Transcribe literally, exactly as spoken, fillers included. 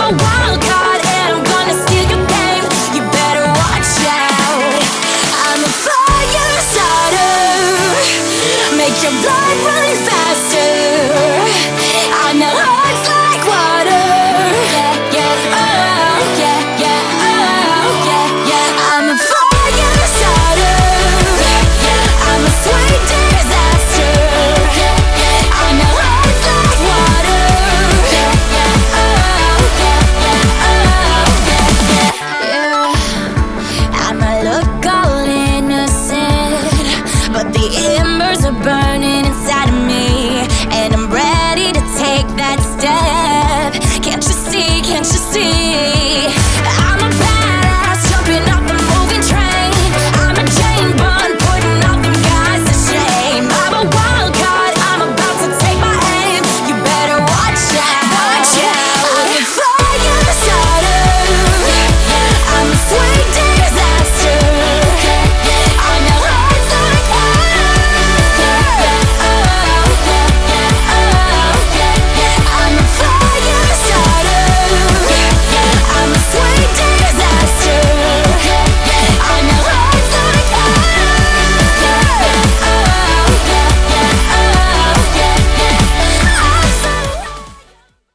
a wild card and I'm gonna steal your game. You better watch out. I'm a fire starter, make your blood run faster. I know hearts like water. Yeah, yeah, oh, yeah, yeah, oh, yeah, yeah. I'm a fire starter. Yeah, yeah. I'm a sweet disaster. Yeah, yeah. I know hearts like water. Yeah, yeah, oh, yeah, yeah, oh, yeah, yeah, yeah. I might look all innocent, but the embers are burning inside of me, and I'm ready to take that step. Can't you see, can't you see?